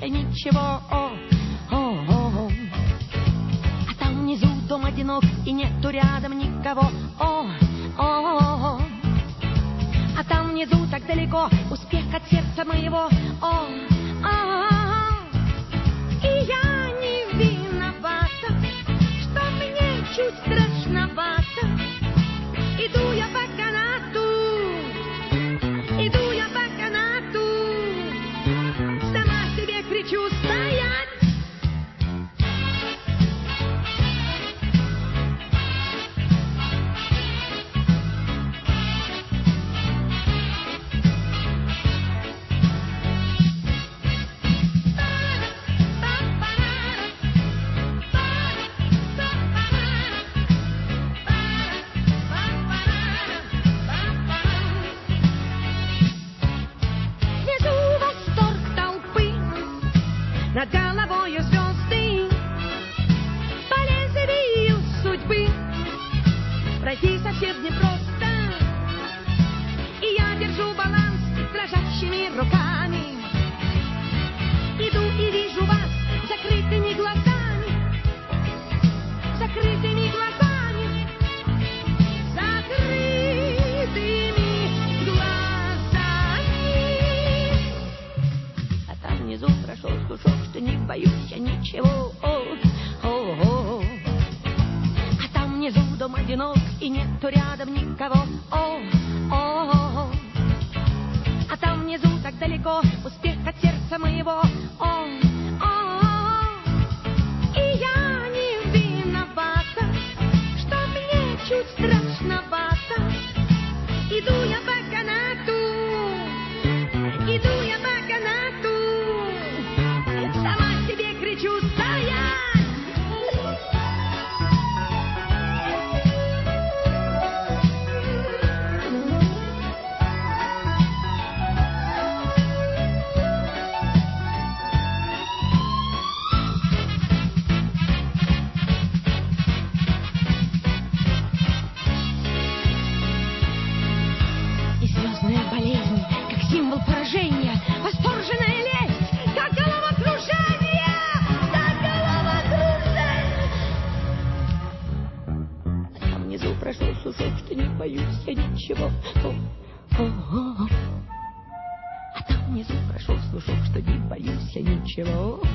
я ничего. А там внизу дом одинок, и нету рядом никого. А там внизу так далеко успех от сердца моего. И я не виновата, что мне чуть страшновато. Иду я по канату, иду я по канату, сама себе кричу стоять. Над головою звезды, по лезвию судьбы пройти совсем непросто. И я держу баланс дрожащими руками. Иду и вижу вас закрытыми глазами, закрытыми глазами, закрытыми глазами. А там внизу прошел слушок, что не боюсь я ничего. А там внизу дом одинок, и нету рядом никого. А там внизу так далеко успех от сердца моего. И я не виновата, что мне чуть страшновато. Иду я по канату, иду я по канату, сама себе кричу стоять. И звездная болезнь, как символ поражения, восторженная лесть, как головокружение, как головокружение. А там внизу прошел слушок, что не боюсь я ничего. А там внизу прошел слушок, что не боюсь я ничего.